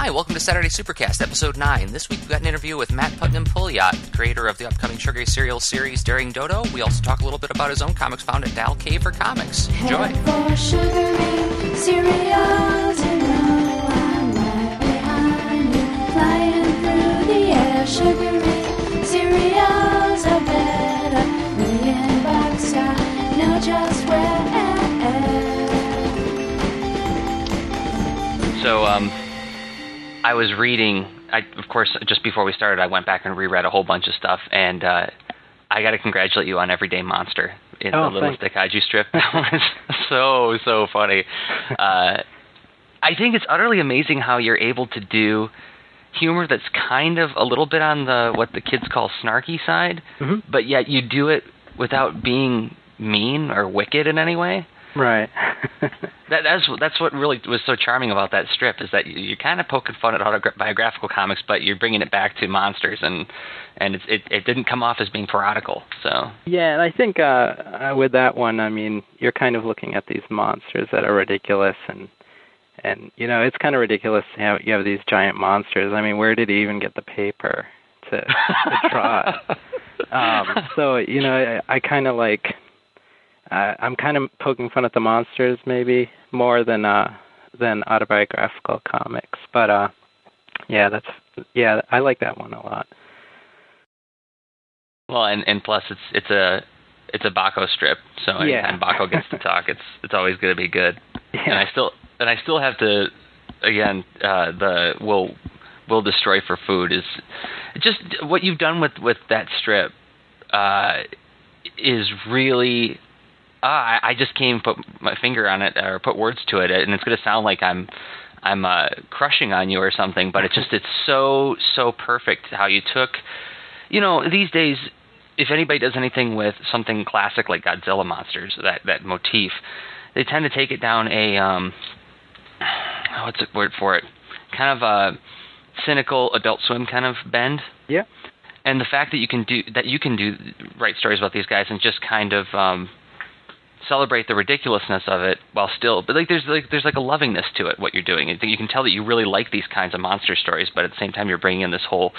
Hi, welcome to Saturday Supercast, Episode 9. This week we've got an interview with Matt Putnam-Puliot, creator of the upcoming sugary cereal series Daring Dodo. We also talk a little bit about his own comics found at Dal K for Comics. Enjoy. For sugary cereals, you know I'm right behind you, flying through the air. Sugary cereals are better, $1,000,000 I know just where. So, I was reading, of course, just before we started, I went back and reread a whole bunch of stuff, and I got to congratulate you on Everyday Monster in the Little Stick Kaiju strip. That was so funny. I think it's utterly amazing how you're able to do humor that's kind of a little bit on the what the kids call snarky side, but yet you do it without being mean or wicked in any way. Right. That's what really was so charming about that strip, is that you're kind of poking fun at autobiographical comics, but you're bringing it back to monsters, and it didn't come off as being parodical. So yeah, and I think with that one, I mean, you're kind of looking at these monsters that are ridiculous, and you know, it's kind of ridiculous to have you have these giant monsters. I mean, where did he even get the paper to draw it? So you know, I kind of like. I'm kind of poking fun at the monsters maybe more than autobiographical comics, but I like that one a lot. Well, and plus it's a Baco strip, so anytime Baco gets to talk, it's always going to be good. Yeah. And I still have to again the will destroy for food is just what you've done with that strip is really. I just can't put my finger on it or put words to it, and it's going to sound like I'm crushing on you or something, but it's so perfect how you took, you know, these days, if anybody does anything with something classic like Godzilla monsters, that motif, they tend to take it down a what's the word for it? Kind of a cynical Adult Swim kind of bend. Yeah. And the fact that you can write stories about these guys and just kind of celebrate the ridiculousness of it while still, but there's a lovingness to it. What you're doing, you can tell that you really like these kinds of monster stories, but at the same time you're bringing in this whole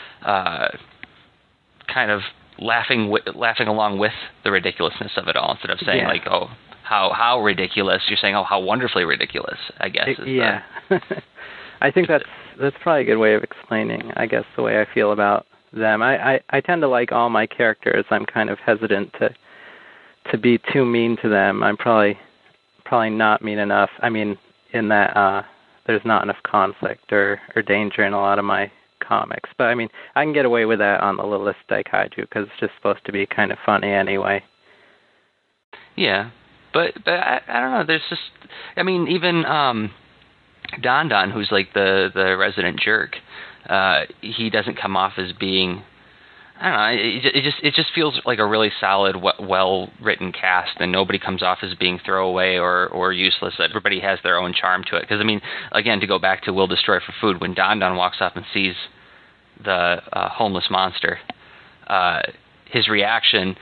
kind of laughing along with the ridiculousness of it all, instead of saying like, oh, how ridiculous. You're saying, oh, how wonderfully ridiculous. I guess. I think that's probably a good way of explaining, I guess, the way I feel about them. I tend to like all my characters. I'm kind of hesitant to be too mean to them. I'm probably not mean enough. I mean, in that there's not enough conflict or danger in a lot of my comics. But I mean, I can get away with that on the Littlest Daikaiju because it's just supposed to be kind of funny anyway. Yeah, but I don't know. There's just, I mean, even Don Don, who's like the resident jerk, he doesn't come off as being. I don't know. It just feels like a really solid, well-written cast, and nobody comes off as being throwaway or useless. Everybody has their own charm to it. Because I mean, again, to go back to Will Destroy for Food, when Don Don walks up and sees the homeless monster, his reaction,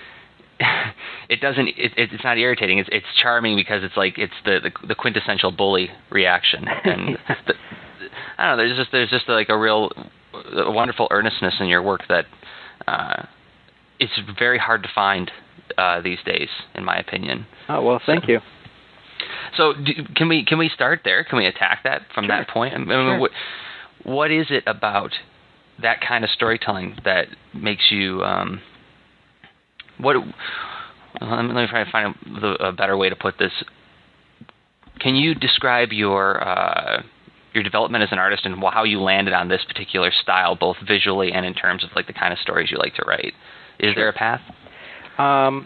it's not irritating. It's charming because it's like it's the quintessential bully reaction. And I don't know. There's just like a wonderful earnestness in your work that. It's very hard to find these days, in my opinion. Oh well, thank you. So, can we start there? Can we attack that from that point? I mean, sure. What is it about that kind of storytelling that makes you? Let me try to find a better way to put this. Can you describe your development as an artist and how you landed on this particular style, both visually and in terms of like the kind of stories you like to write? Is there a path? I'm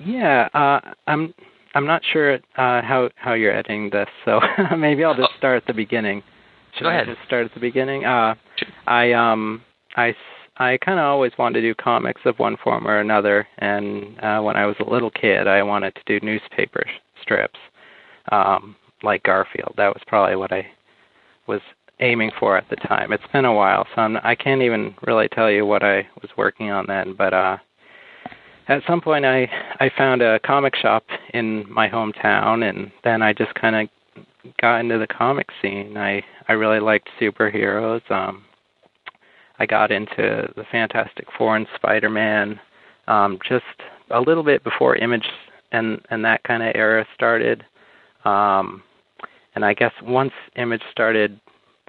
not sure how you're editing this, so maybe I'll just start at the beginning. Go ahead. I just start at the beginning? Sure. I kind of always wanted to do comics of one form or another, and when I was a little kid, I wanted to do newspaper strips, like Garfield. That was probably what I was aiming for at the time. It's been a while, so I can't even really tell you what I was working on then, but at some point I found a comic shop in my hometown, and then I just kind of got into the comic scene. I really liked superheroes. I got into the Fantastic Four and Spider-Man just a little bit before Image and that kind of era started. And I guess once Image started,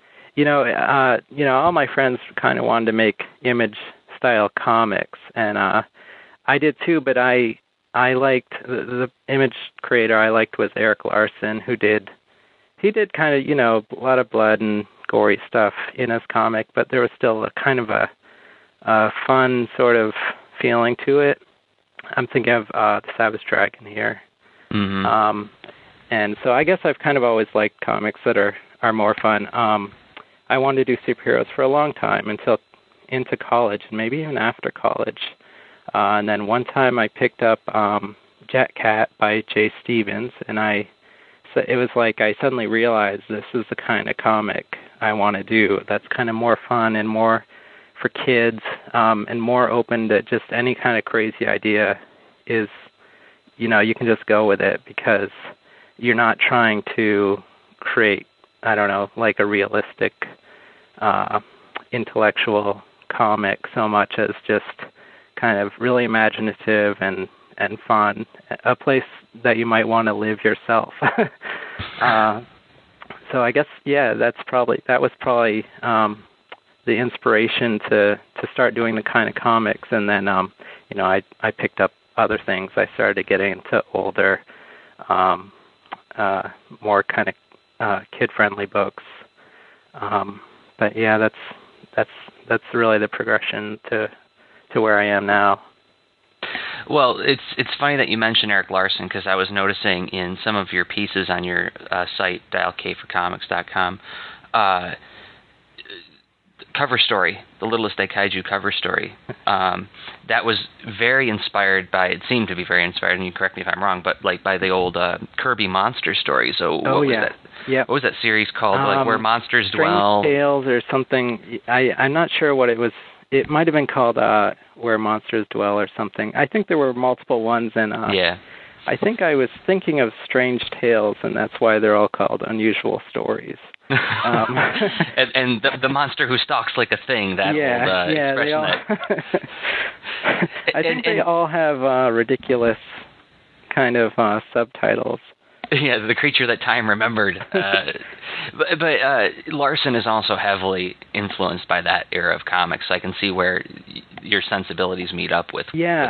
all my friends kind of wanted to make Image-style comics, and I did too. But I liked the Image creator I liked was Erik Larsen, he did kind of a lot of blood and gory stuff in his comic, but there was still a kind of a fun sort of feeling to it. I'm thinking of the Savage Dragon here. Mm-hmm. And so I guess I've kind of always liked comics that are more fun. I wanted to do superheroes for a long time until into college, and maybe even after college. And then one time I picked up Jet Cat by Jay Stevens, and so it was like I suddenly realized this is the kind of comic I want to do. That's kind of more fun and more for kids, and more open to just any kind of crazy idea. Is you can just go with it because you're not trying to create, I don't know, like a realistic intellectual comic so much as just kind of really imaginative and fun, a place that you might want to live yourself. So I guess, that was probably the inspiration to start doing the kind of comics. And then, I picked up other things. I started getting into older, more kind of kid-friendly books. But yeah, that's really the progression to where I am now. Well, it's funny that you mentioned Erik Larsen, because I was noticing in some of your pieces on your site, dialkforcomics.com, cover story, the Littlest Daikaiju cover story, that was very inspired by, it seemed to be very inspired, and you correct me if I'm wrong, but like by the old Kirby monster story. So what was that? Yep. What was that series called? Like where monsters dwell? Strange Tales or something. I'm not sure what it was. It might have been called Where Monsters Dwell or something. I think there were multiple ones, and I think I was thinking of Strange Tales, and that's why they're all called Unusual Stories. And the monster who stalks like a thing, that old expression. I think they all have ridiculous kind of subtitles. Yeah, the creature that time remembered. But Larsen is also heavily influenced by that era of comics. So I can see where your sensibilities meet up with. Yeah,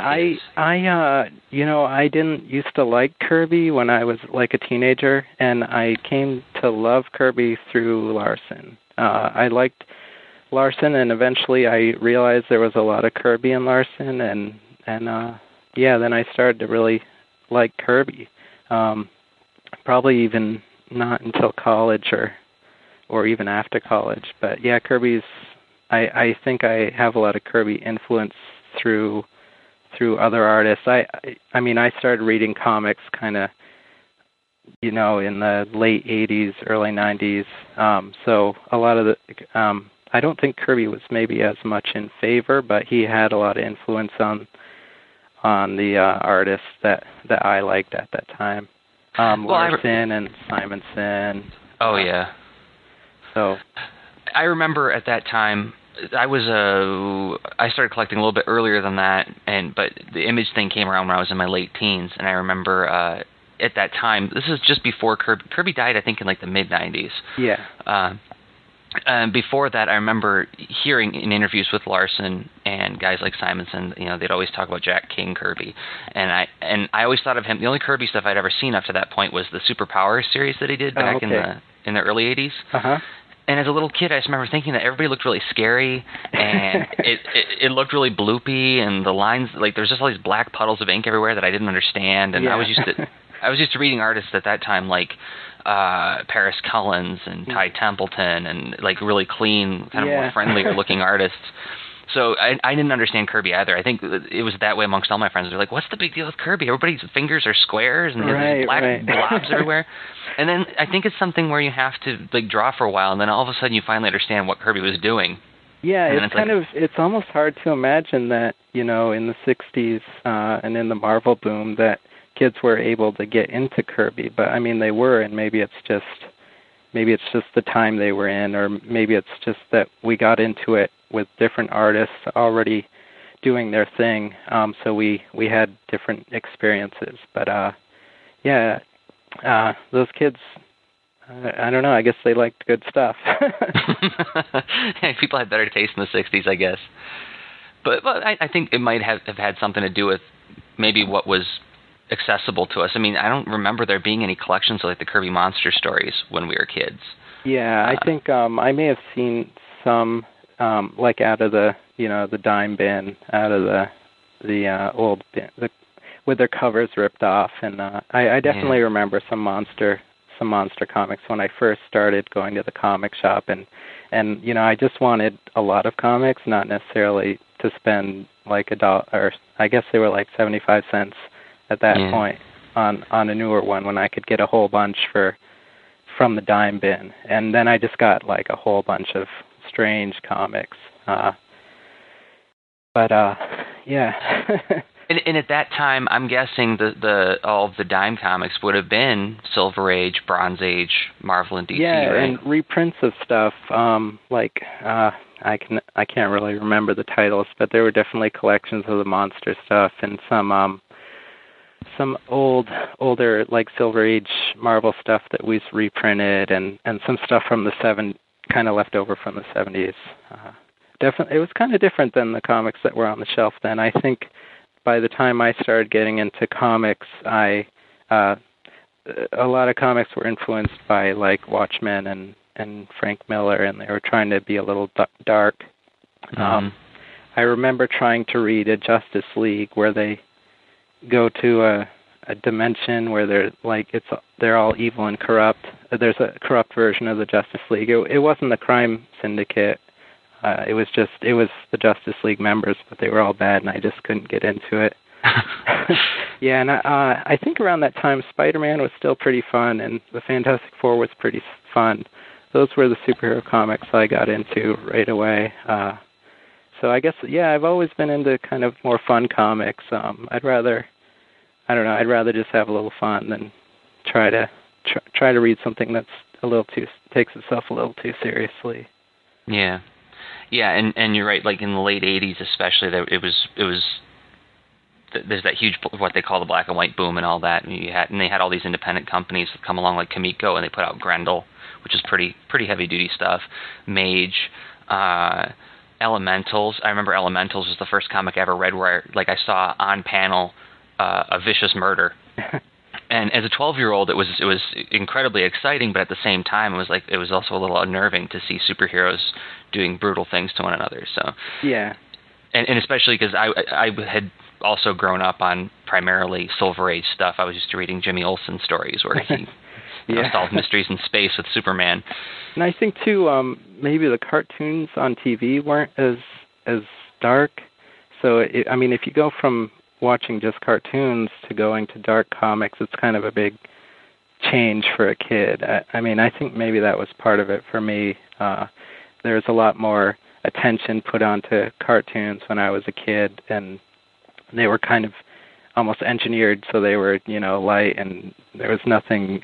I didn't used to like Kirby when I was like a teenager, and I came to love Kirby through Larsen. I liked Larsen, and eventually I realized there was a lot of Kirby in Larsen, and then I started to really like Kirby. Probably even not until college or even after college. But yeah, Kirby's, I think I have a lot of Kirby influence through other artists. I mean, I started reading comics kind of, in the late 80s, early 90s. So a lot of the, I don't think Kirby was maybe as much in favor, but he had a lot of influence on the artists that I liked at that time. Larsen and Simonson. Oh yeah. So I remember at that time I started collecting a little bit earlier than that, but the Image thing came around when I was in my late teens, and I remember at that time, this is just before Kirby died, I think in like the mid 90s. Yeah. Before that, I remember hearing in interviews with Larsen and guys like Simonson, they'd always talk about Jack King Kirby, and I always thought of him. The only Kirby stuff I'd ever seen up to that point was the Superpower series that he did back in the early 80s. Uh-huh. And as a little kid, I just remember thinking that everybody looked really scary, and it looked really bloopy, and the lines, like there's just all these black puddles of ink everywhere that I didn't understand, and I was used to reading artists at that time like Paris Cullens and Ty Templeton, and like really clean, kind of more friendlier looking artists. So I didn't understand Kirby either. I think it was that way amongst all my friends. They're like, "What's the big deal with Kirby? Everybody's fingers are squares and he has these black blobs everywhere." And then I think it's something where you have to like draw for a while, and then all of a sudden you finally understand what Kirby was doing. Yeah, it's almost hard to imagine that in the '60s and in the Marvel boom that kids were able to get into Kirby, but I mean they were, and maybe it's just maybe it's just the time they were in, or maybe it's just that we got into it with different artists already doing their thing, so we had different experiences. But those kids, I don't know, I guess they liked good stuff. People had better taste in the 60s, I guess. But I think it might have had something to do with maybe what was accessible to us. I mean, I don't remember there being any collections of like the Kirby Monster stories when we were kids. Yeah, I think I may have seen some like out of the the dime bin, out of the old bin, with their covers ripped off, and I definitely remember some monster comics when I first started going to the comic shop, and I just wanted a lot of comics, not necessarily to spend like $1, or I guess they were like 75 cents at that point on a newer one, when I could get a whole bunch from the dime bin. And then I just got like a whole bunch of strange comics. And at that time, I'm guessing all of the dime comics would have been Silver Age, Bronze Age, Marvel and DC, right? And reprints of stuff. I can't really remember the titles, but there were definitely collections of the monster stuff, and some older like Silver Age Marvel stuff that was reprinted, and some stuff from the kind of left over from the 70s. Definitely, it was kind of different than the comics that were on the shelf then. I think by the time I started getting into comics, a lot of comics were influenced by like Watchmen and Frank Miller, and they were trying to be a little dark. I remember trying to read a Justice League where they go to a dimension where they're all evil and corrupt. There's a corrupt version of the Justice League. It wasn't the crime syndicate. It was the Justice League members, but they were all bad, and I just couldn't get into it. Yeah, and I think around that time, Spider-Man was still pretty fun, and the Fantastic Four was pretty fun. Those were the superhero comics I got into right away. So I guess, I've always been into kind of more fun comics. I'd rather just have a little fun than try to read something that's takes itself a little too seriously. Yeah. Yeah, and you're right. Like in the late '80s, especially, it was there's that huge what they call the black and white boom and all that. And they had all these independent companies that come along like Comico, and they put out Grendel, which is pretty heavy duty stuff. Mage, Elementals. I remember Elementals was the first comic I ever read where I saw on panel a vicious murder. And as a 12-year-old, it was incredibly exciting, but at the same time, it was also a little unnerving to see superheroes doing brutal things to one another. So yeah, and especially because I had also grown up on primarily Silver Age stuff. I was used to reading Jimmy Olsen stories where he solved mysteries in space with Superman. And I think too, maybe the cartoons on TV weren't as dark. So if you go from watching just cartoons to going to dark comics, it's kind of a big change for a kid. I think maybe that was part of it for me. There's a lot more attention put onto cartoons when I was a kid, and they were kind of almost engineered so they were, light, and there was nothing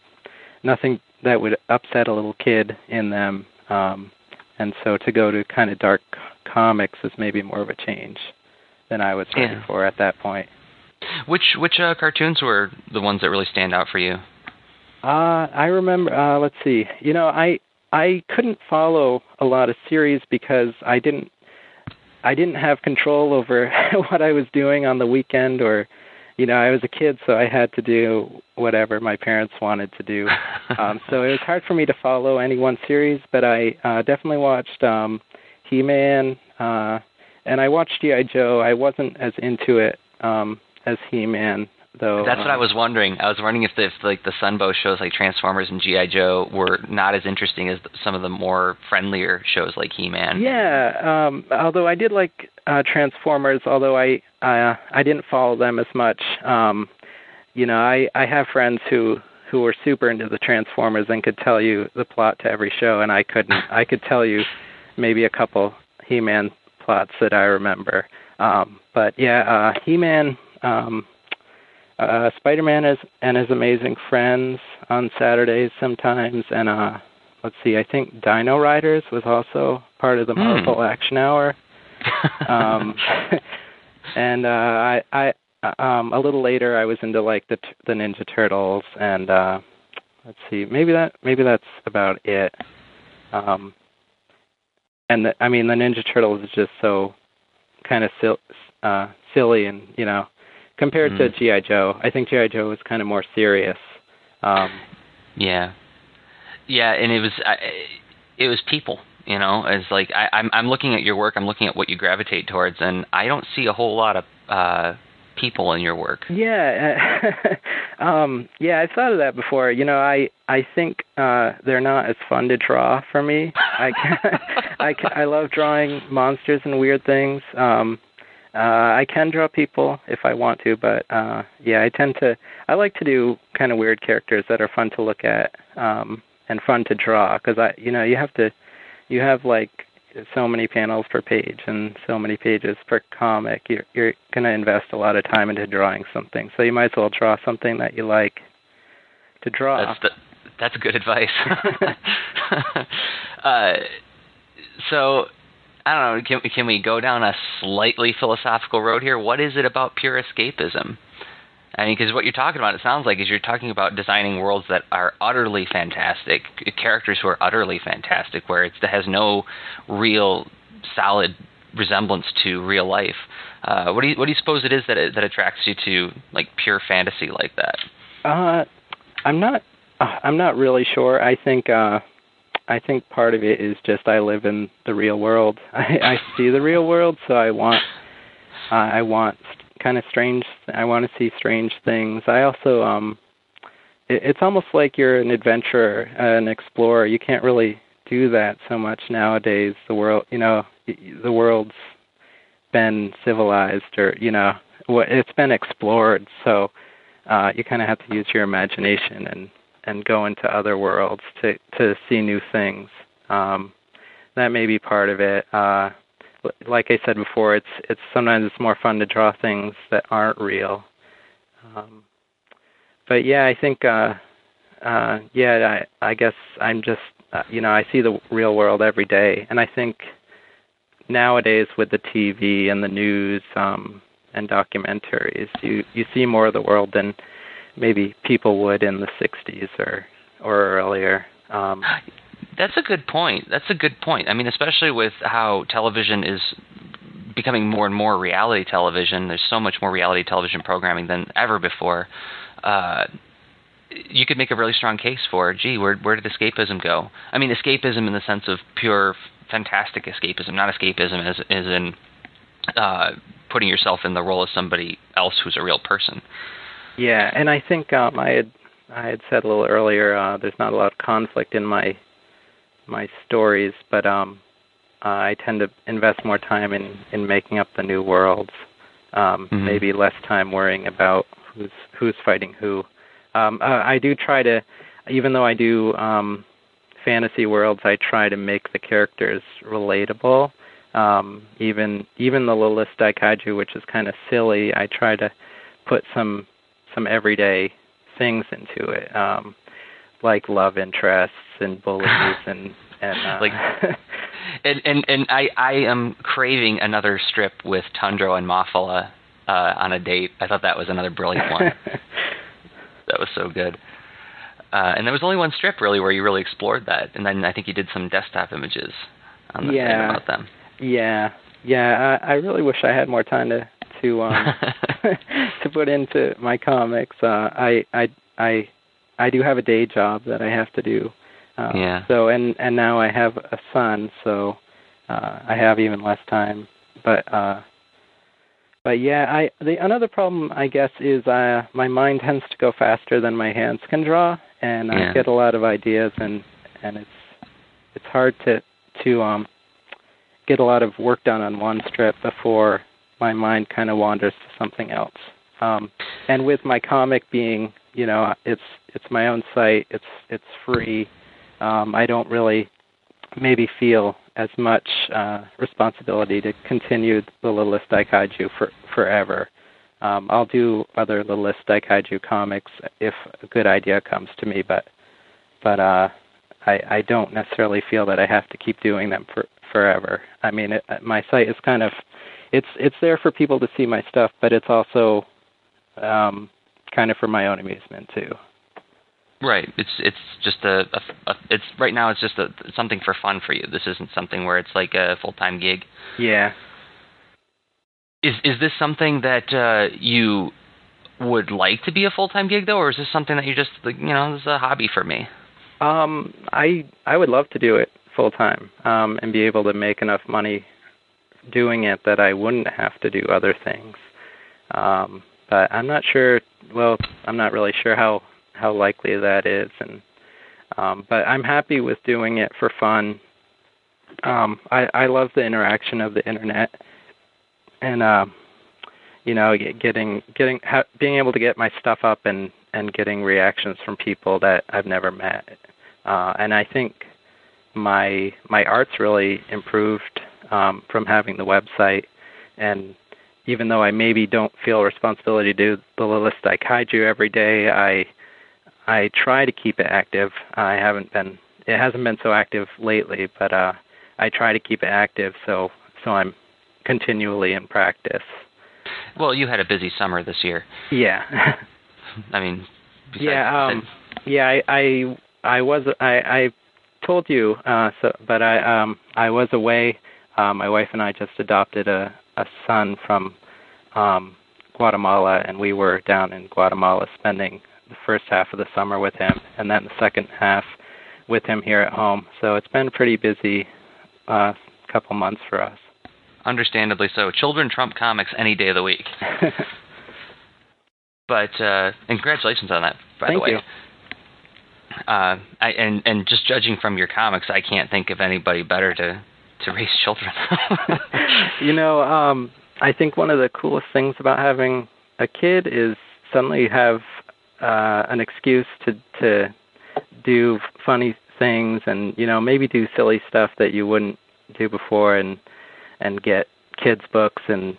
that would upset a little kid in them. And so to go to kind of dark comics is maybe more of a change than I was ready for at that point. Which cartoons were the ones that really stand out for you? I remember. Let's see. I couldn't follow a lot of series because I didn't have control over what I was doing on the weekend, or I was a kid, so I had to do whatever my parents wanted to do. So it was hard for me to follow any one series, but I definitely watched He-Man. And I watched G.I. Joe. I wasn't as into it as He-Man, though. That's what I was wondering. I was wondering if the Sunbow shows like Transformers and G.I. Joe were not as interesting as some of the more friendlier shows like He-Man. Yeah, although I did like Transformers, although I didn't follow them as much. I have friends who were super into the Transformers and could tell you the plot to every show, and I couldn't. I could tell you maybe a couple He-Man plots that I remember. But He-Man, Spider-Man and His Amazing Friends on Saturdays sometimes, and let's see, I think Dino Riders was also part of the Marvel Action Hour. And I a little later I was into like the Ninja Turtles, and let's see, maybe that's about it. And the Ninja Turtles is just so kind of silly, and compared to G.I. Joe, I think G.I. Joe was kind of more serious. Yeah, and it was people. It's like I'm looking at your work, I'm looking at what you gravitate towards, and I don't see a whole lot of people in your work. Yeah, I've thought of that before. I think they're not as fun to draw for me. I love drawing monsters and weird things. I can draw people if I want to, but I like to do kind of weird characters that are fun to look at and fun to draw, because you have like so many panels per page and so many pages per comic. You're going to invest a lot of time into drawing something, so you might as well draw something that you like to draw. That's good advice. So, I don't know, can we go down a slightly philosophical road here? What is it about pure escapism? I mean, because what you're talking about, it sounds like, is you're talking about designing worlds that are utterly fantastic, characters who are utterly fantastic, where it has no real solid resemblance to real life. What do you suppose it is that attracts you to like pure fantasy like that? I'm not really sure. I think part of it is just I live in the real world. I see the real world, so I want kind of strange. I want to see strange things. I also, it's almost like you're an adventurer, an explorer. You can't really do that so much nowadays. The world's been civilized, or it's been explored. So you kind of have to use your imagination and go into other worlds to see new things. That may be part of it. Like I said before, it's sometimes it's more fun to draw things that aren't real. But yeah, I think I guess I'm just I see the real world every day, and I think nowadays with the TV and the news and documentaries, you see more of the world than maybe people would in the 60s or earlier. That's a good point. I mean, especially with how television is becoming more and more reality television. There's so much more reality television programming than ever before. You could make a really strong case for, where did escapism go? I mean, escapism in the sense of pure fantastic escapism, not escapism as in putting yourself in the role of somebody else who's a real person. Yeah, and I think I had said a little earlier, there's not a lot of conflict in my stories, but I tend to invest more time in making up the new worlds. Maybe less time worrying about who's fighting who. I do try to, even though I do fantasy worlds, I try to make the characters relatable. Even the Littlest Daikaiju, which is kind of silly, I try to put some everyday things into it, like love interests and bullies and like and I am craving another strip with Tundro and Mafala on a date. I thought that was another brilliant one. That was so good. And there was only one strip really where you really explored that, and then I think you did some desktop images on the thing about them. Yeah. I really wish I had more time to to put into my comics. I do have a day job that I have to do. So and now I have a son, so I have even less time. But yeah, another problem I guess is my mind tends to go faster than my hands can draw, and I get a lot of ideas, and it's hard to get a lot of work done on one strip before my mind kind of wanders to something else. And with my comic being, it's my own site, it's free. I don't really maybe feel as much responsibility to continue the Littlest Daikaiju forever. I'll do other Littlest Daikaiju comics if a good idea comes to me, but I don't necessarily feel that I have to keep doing them forever. I mean, my site is kind of it's there for people to see my stuff, but it's also kind of for my own amusement too. Right. It's just it's right now it's just something for fun for you. This isn't something where it's like a full-time gig. Yeah. Is this something that you would like to be a full-time gig though, or is this something that you just this is a hobby for me? I would love to do it full-time and be able to make enough money doing it that I wouldn't have to do other things. But I'm not sure. Well, I'm not really sure how likely that is, and but I'm happy with doing it for fun. I love the interaction of the internet, and being able to get my stuff up and getting reactions from people that I've never met. And I think my art's really improved from having the website. And even though I maybe don't feel responsibility to do the Littlest Daikaiju every day, I try to keep it active. It hasn't been so active lately, but I try to keep it active so I'm continually in practice. Well, you had a busy summer this year. Yeah. I mean, I told you, but I was away. My wife and I just adopted a son from Guatemala, and we were down in Guatemala spending the first half of the summer with him, and then the second half with him here at home. So it's been a pretty busy couple months for us. Understandably so. Children trump comics any day of the week. But and congratulations on that, by the way. Thank you. And just judging from your comics, I can't think of anybody better to raise children. I think one of the coolest things about having a kid is suddenly you have an excuse to do funny things and maybe do silly stuff that you wouldn't do before, and get kids books and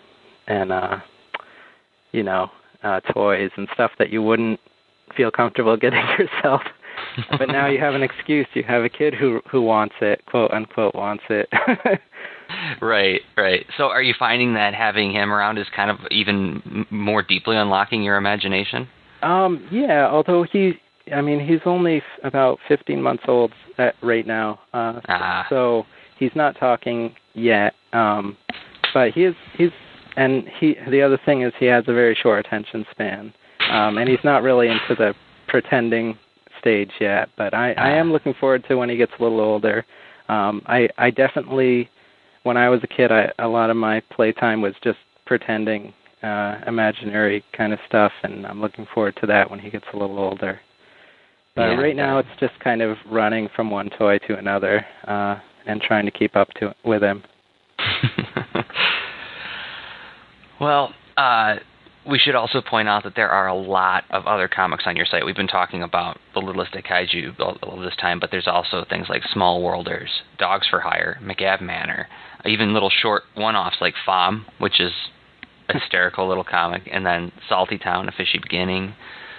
toys and stuff that you wouldn't feel comfortable getting yourself. But now you have an excuse. You have a kid who wants it, quote unquote, wants it. Right. So are you finding that having him around is kind of even more deeply unlocking your imagination? Yeah, although he's only about 15 months old right now. So he's not talking yet. But the other thing is he has a very short attention span. And he's not really into the pretending stage yet, but I am looking forward to when he gets a little older. I definitely, when I was a kid, a lot of my playtime was just pretending imaginary kind of stuff, and I'm looking forward to that when he gets a little older. But right now it's just kind of running from one toy to another and trying to keep up with him. Well, we should also point out that there are a lot of other comics on your site. We've been talking about the Littlest Daikaiju all this time, but there's also things like Small Worlders, Dogs for Hire, McGab Manor, even little short one-offs like Fom, which is a hysterical little comic, and then Salty Town, A Fishy Beginning.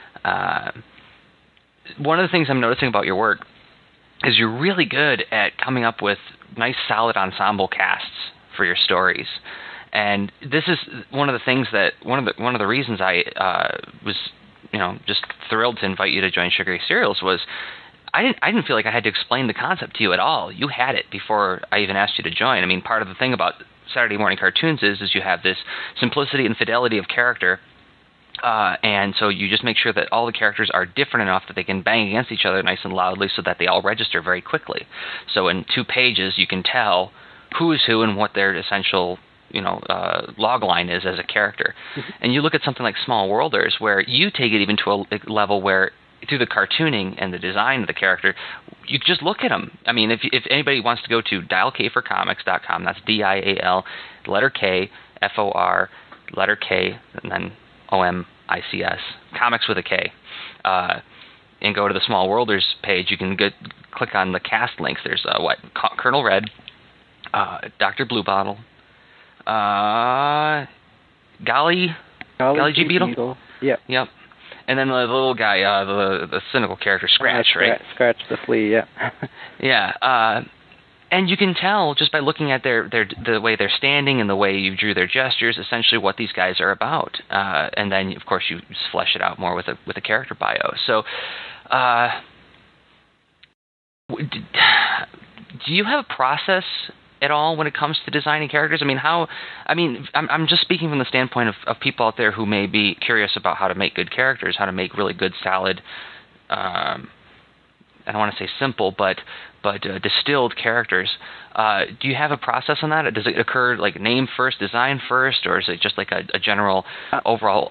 One of the things I'm noticing about your work is you're really good at coming up with nice, solid ensemble casts for your stories. And this is one of the things that one of the reasons I was just thrilled to invite you to join Sugary Serials was I didn't feel like I had to explain the concept to you at all. You had it before I even asked you to join. I mean, part of the thing about Saturday morning cartoons is you have this simplicity and fidelity of character, and so you just make sure that all the characters are different enough that they can bang against each other nice and loudly so that they all register very quickly. So in 2 pages you can tell who is who and what their essential log line is as a character. Mm-hmm. And you look at something like Small Worlders, where you take it even to a level where, through the cartooning and the design of the character, you just look at them. I mean, if anybody wants to go to dialkforcomics.com, that's DIAL, letter K, FOR, letter K, and then OMICS, comics with a K, and go to the Small Worlders page, you can click on the cast links. There's Colonel Red, Dr. Bluebottle, Golly, Golly G. Beetle? Yep. Yep. And then the little guy, the cynical character, Scratch, right? Scratch the Flea, yeah. Yeah. And you can tell just by looking at the way they're standing and the way you drew their gestures, essentially what these guys are about. And then, of course, you just flesh it out more with a character bio. So, do you have a process at all when it comes to designing characters? I'm just speaking from the standpoint of people out there who may be curious about how to make good characters, how to make really good, solid, I don't want to say simple, but distilled characters. Do you have a process on that? Does it occur like name first, design first, or is it just like a general overall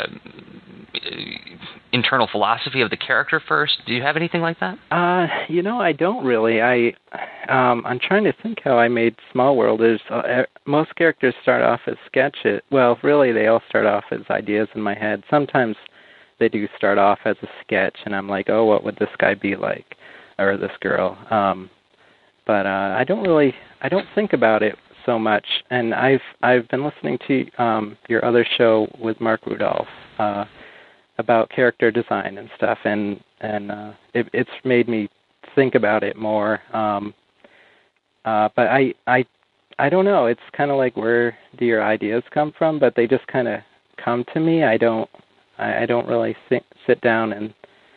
internal philosophy of the character first? Do you have anything like that? I don't really. I'm trying to think how I made Small World. Most characters start off as sketches. Well, really, they all start off as ideas in my head. Sometimes they do start off as a sketch, and I'm like, oh, what would this guy be like, or this girl? But I don't think about it so much. And I've been listening to your other show with Mark Rudolph about character design and stuff, and it's made me think about it more. But I don't know. It's kind of like, where do your ideas come from? But they just kind of come to me. I don't really sit down and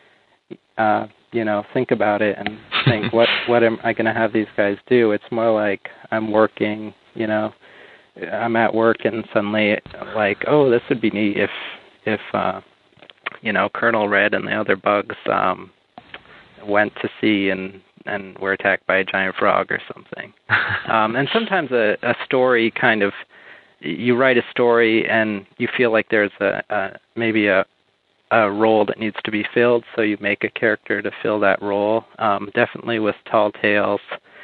think about it and think what am I going to have these guys do. It's more like I'm working. I'm at work and suddenly like, oh, this would be neat if Colonel Red and the other bugs went to sea and were attacked by a giant frog or something. And sometimes a story kind of, you write a story and you feel like there's maybe a role that needs to be filled, so you make a character to fill that role. Definitely with Tall Tales,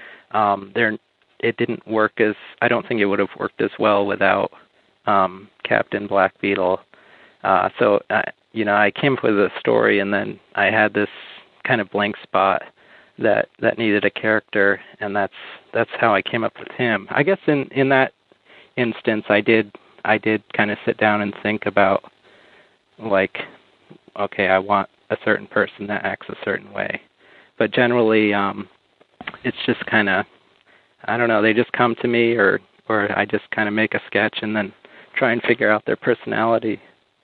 it didn't work I don't think it would have worked as well without Captain Black Beetle. So I came up with a story, and then I had this kind of blank spot that needed a character, and that's how I came up with him. I guess in that instance, I did kind of sit down and think about, like, okay, I want a certain person that acts a certain way. But generally, it's just kind of, I don't know, they just come to me, or I just kind of make a sketch and then try and figure out their personality.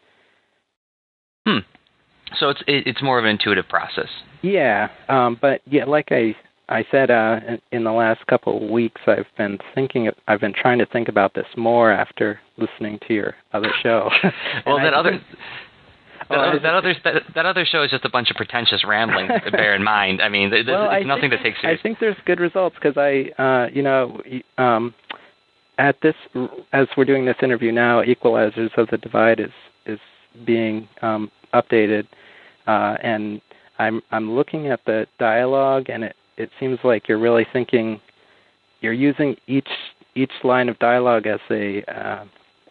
So it's more of an intuitive process. Yeah, but yeah, like I said, in the last couple of weeks, I've been trying to think about this more after listening to your other show. Well, that other show is just a bunch of pretentious rambling. Bear in mind, I mean, it's nothing to take seriously. I think there's good results because at this, as we're doing this interview now, Equalizers of the Divide is being updated, and I'm looking at the dialogue, and it seems like you're really thinking, you're using each line of dialogue as a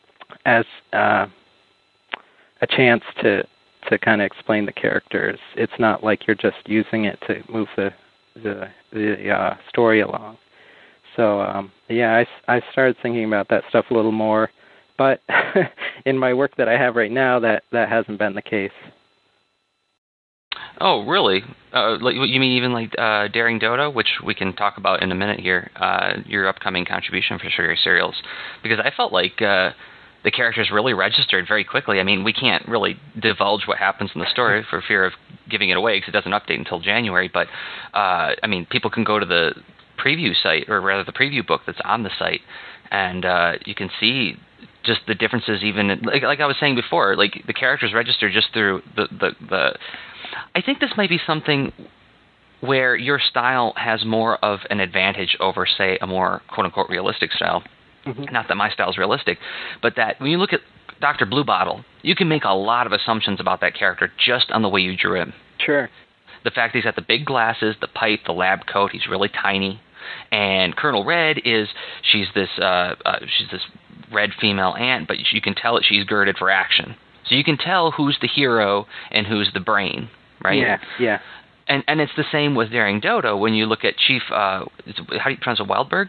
chance to kind of explain the characters. It's not like you're just using it to move the story along. So I started thinking about that stuff a little more, but in my work that I have right now, that hasn't been the case. Oh, really? You mean even like Daring Dodo, which we can talk about in a minute here, your upcoming contribution for Sugary Cereals? Because I felt like the characters really registered very quickly. I mean, we can't really divulge what happens in the story for fear of giving it away because it doesn't update until January. But, I mean, people can go to the preview site, or rather the preview book that's on the site, and you can see just the differences even, like I was saying before, like the characters register just through the I think this might be something where your style has more of an advantage over, say, a more quote-unquote realistic style. Mm-hmm. Not that my style is realistic, but that when you look at Dr. Bluebottle, you can make a lot of assumptions about that character just on the way you drew him. Sure. The fact that he's got the big glasses, the pipe, the lab coat, he's really tiny. And Colonel Red she's this red female ant, but you can tell that she's girded for action. So you can tell who's the hero and who's the brain, right? Yeah. And it's the same with Daring Dodo. When you look at Chief, how do you pronounce it, Wildberg?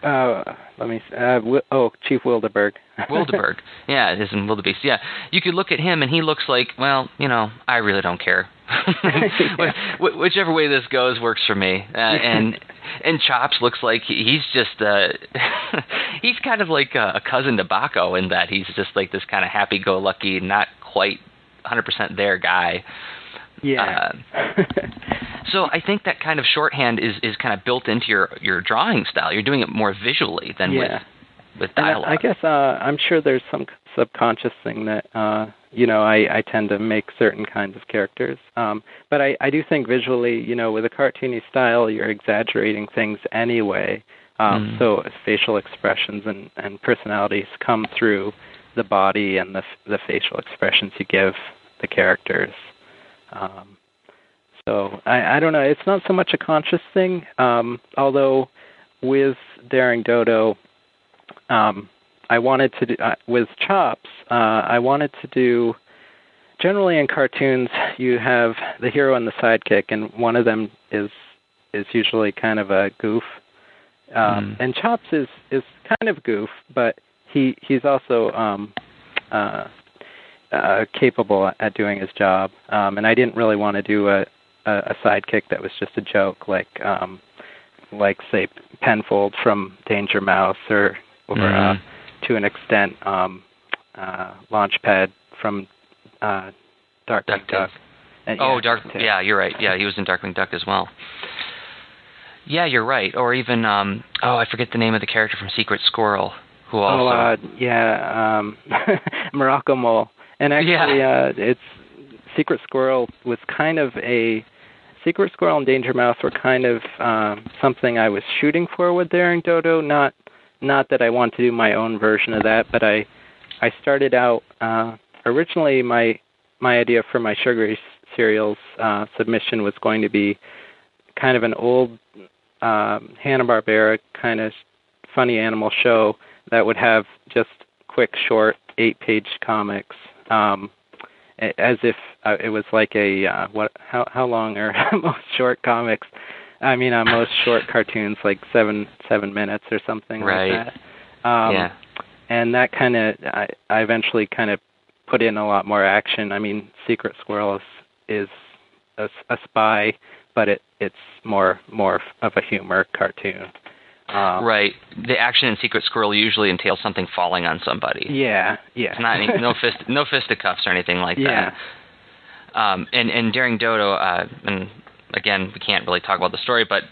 Chief Wildeberg. Wildeberg. Yeah, it is in Wildebeest. Yeah. You could look at him and he looks like, well, I really don't care. Whichever way this goes works for me. And Chops looks like he's just, he's kind of like a cousin to Baco in that he's just like this kind of happy-go-lucky, not quite 100% there guy. Yeah. So I think that kind of shorthand is kind of built into your drawing style. You're doing it more visually than with dialogue. I guess I'm sure there's some subconscious thing that I tend to make certain kinds of characters. But I do think visually, with a cartoony style, you're exaggerating things anyway. So facial expressions and personalities come through the body and the facial expressions you give the characters. So I don't know. It's not so much a conscious thing, although with Daring Dodo, I wanted to do, with Chops, I wanted to do, generally in cartoons, you have the hero and the sidekick, and one of them is usually kind of a goof. And Chops is kind of goof, but he's also capable at doing his job. And I didn't really want to do a sidekick that was just a joke, like say Penfold from Danger Mouse, or to an extent Launchpad from Darkwing Duck. Yeah, you're right. Yeah, he was in Darkwing Duck as well. Yeah, you're right. Or even I forget the name of the character from Secret Squirrel, who also Morocco Mole. And actually, it's Secret Squirrel was kind of Secret Squirrel and Danger Mouse were kind of something I was shooting for with Daring Dodo. Not that I want to do my own version of that, but I started out originally my idea for my Sugary Cereals submission was going to be kind of an old Hanna-Barbera kind of funny animal show that would have just quick, short 8-page comics. As if it was like how long are most short comics? I mean, most short cartoons, like 7 minutes or something like that. And that kind of, I eventually kind of put in a lot more action. I mean, Secret Squirrel is a spy, but it's more of a humor cartoon. Right. The action in Secret Squirrel usually entails something falling on somebody. Yeah. It's not no fisticuffs or anything like that. And Daring Dodo, and again, we can't really talk about the story, but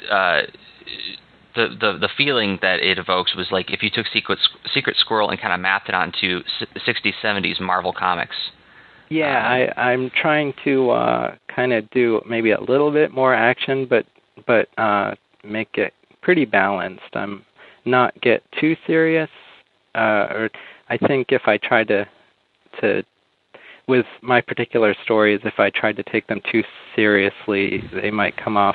the feeling that it evokes was like if you took Secret Squirrel and kind of mapped it onto 60s, 70s Marvel Comics. Yeah, I'm trying to kind of do maybe a little bit more action, but make it pretty balanced. I'm not get too serious. Or I think if I tried to with my particular stories, if I tried to take them too seriously, they might come off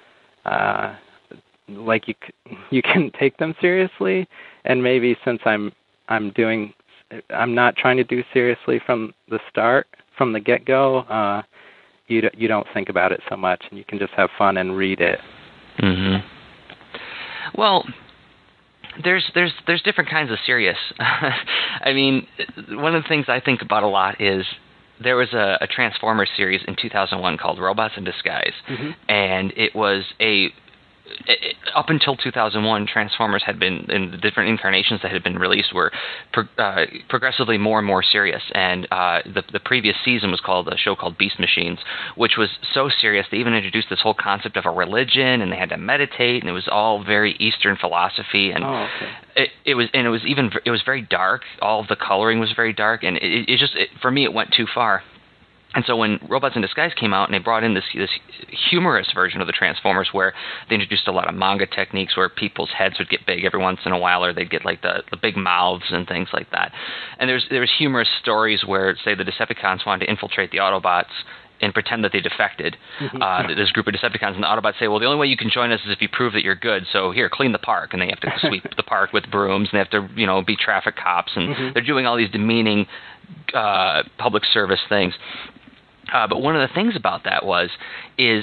like you can take them seriously. And maybe since I'm not trying to do seriously from the start, from the get-go, you don't think about it so much, and you can just have fun and read it. Mm-hmm. Well, there's different kinds of serious. I mean, one of the things I think about a lot is there was a Transformers series in 2001 called Robots in Disguise, and it was up until 2001, Transformers had been, in the different incarnations that had been released, were progressively more and more serious. And the previous season was called a show called Beast Machines, which was so serious they even introduced this whole concept of a religion, and they had to meditate, and it was all very Eastern philosophy. And it was very dark. All of the coloring was very dark, and for me it went too far. And so when Robots in Disguise came out and they brought in this humorous version of the Transformers where they introduced a lot of manga techniques where people's heads would get big every once in a while, or they'd get like the big mouths and things like that. And there was humorous stories where, say, the Decepticons wanted to infiltrate the Autobots and pretend that they defected. This group of Decepticons, and the Autobots say, well, the only way you can join us is if you prove that you're good, so here, clean the park. And they have to sweep the park with brooms, and they have to, be traffic cops, and they're doing all these demeaning public service things. But one of the things about that is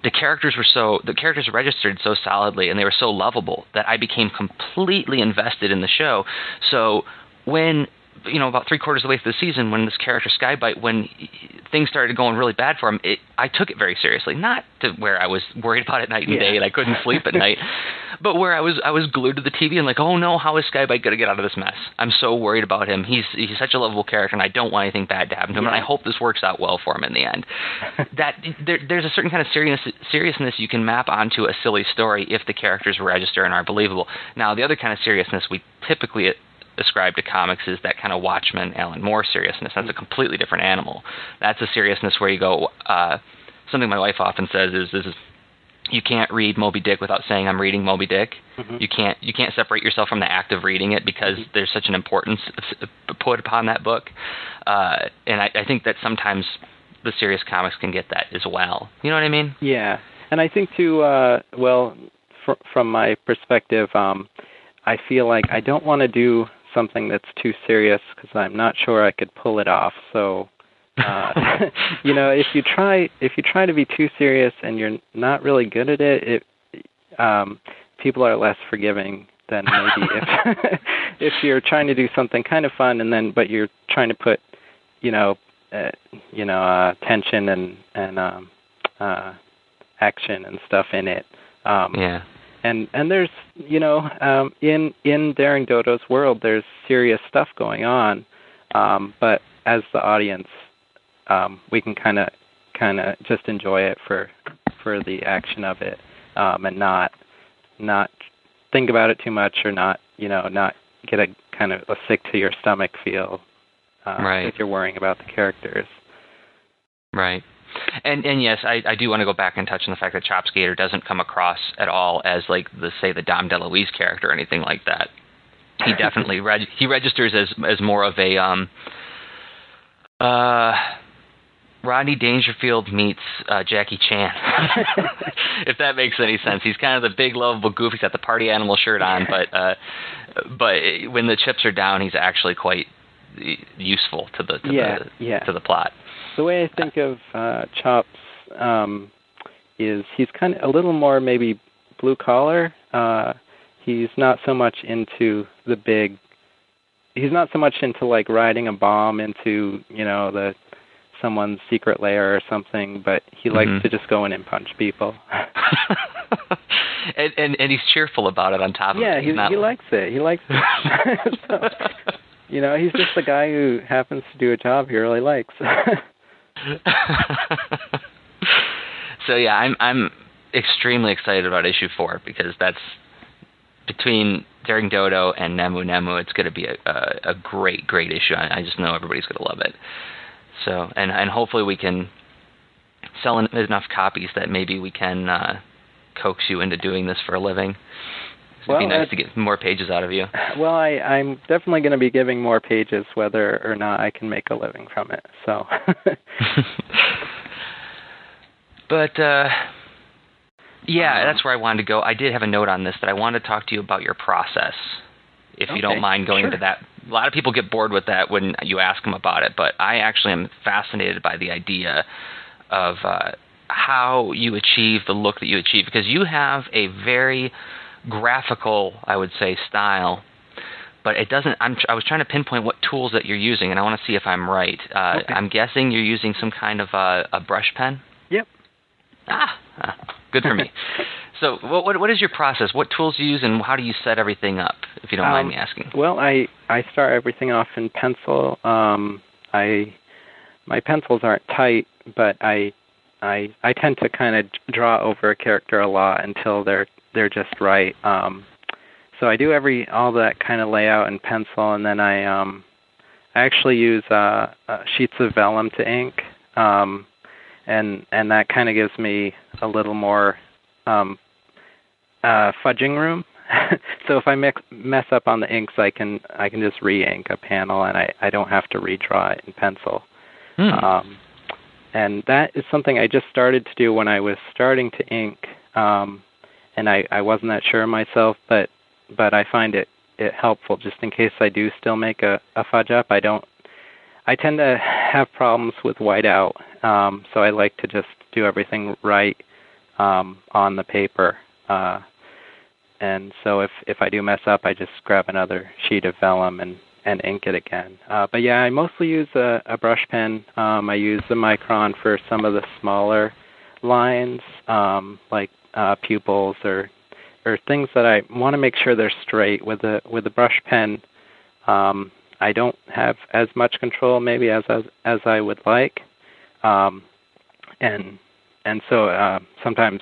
the characters registered so solidly, and they were so lovable that I became completely invested in the show. So when, about 3/4 of the way through the season, when this character Skybite, when things started going really bad for him, I took it very seriously. Not to where I was worried about it night and day and I couldn't sleep at night, but where I was glued to the TV and like, oh no, how is Skybite going to get out of this mess? I'm so worried about him. He's such a lovable character, and I don't want anything bad to happen to him, and I hope this works out well for him in the end. That there's a certain kind of seriousness you can map onto a silly story if the characters register and are believable. Now, the other kind of seriousness we typically ascribe to comics is that kind of Watchmen, Alan Moore seriousness. That's a completely different animal. That's a seriousness where you go, something my wife often says is you can't read Moby Dick without saying I'm reading Moby Dick. Mm-hmm. You can't separate yourself from the act of reading it because there's such an importance put upon that book. And I think that sometimes the serious comics can get that as well. You know what I mean? Yeah. And I think too, from my perspective, I feel like I don't want to do something that's too serious because I'm not sure I could pull it off. So, if you try to be too serious and you're not really good at it, people are less forgiving than maybe if you're trying to do something kind of fun but you're trying to put tension and action and stuff in it. And there's, in Daring Dodo's world, there's serious stuff going on, but as the audience, we can kind of just enjoy it for the action of it, and not think about it too much, or not get a kind of a sick to your stomach feel, if you're worrying about the characters. Right. And yes, I do want to go back and touch on the fact that Chop Skater doesn't come across at all as like the Dom DeLuise character or anything like that. He definitely he registers as more of a Rodney Dangerfield meets Jackie Chan, if that makes any sense. He's kind of the big lovable goof. He's got the party animal shirt on, but when the chips are down, he's actually quite useful to the plot. The way I think of Chops is he's kind of a little more maybe blue collar. He's not so much into he's not so much into like riding a bomb into someone's secret lair or something, but he likes to just go in and punch people. and he's cheerful about it on top of it. Yeah, he likes it. He likes it. So, he's just a guy who happens to do a job he really likes. So yeah, I'm extremely excited about issue 4 because that's between Daring Dodo and Nemu. It's going to be a great issue. I just know everybody's going to love it. So and hopefully we can sell enough copies that maybe we can coax you into doing this for a living. It'd be nice to get more pages out of you. Well, I'm definitely going to be giving more pages whether or not I can make a living from it. So. But, that's where I wanted to go. I did have a note on this that I wanted to talk to you about your process, if you don't mind going into that. A lot of people get bored with that when you ask them about it, but I actually am fascinated by the idea of how you achieve the look that you achieve, because you have a very graphical, I would say, style, but it doesn't. I was trying to pinpoint what tools that you're using, and I want to see if I'm right. Okay. I'm guessing you're using some kind of a brush pen. Yep. Good for me. So, what is your process? What tools do you use, and how do you set everything up? If you don't mind me asking. Well, I start everything off in pencil. My pencils aren't tight, but I tend to kind of draw over a character a lot until they're just right. So I do all that kind of layout in pencil, and then I actually use sheets of vellum to ink, and that kind of gives me a little more fudging room. So if I mess up on the inks, I can just re-ink a panel, and I don't have to redraw it in pencil. And that is something I just started to do when I was starting to ink. And I wasn't that sure myself, but I find it helpful just in case I do still make a fudge up. I tend to have problems with whiteout, so I like to just do everything right on the paper. And so if I do mess up, I just grab another sheet of vellum and ink it again. But yeah, I mostly use a brush pen. I use the Micron for some of the smaller lines, like pupils or things that I want to make sure they're straight. With the brush pen, I don't have as much control maybe as I would like, and so sometimes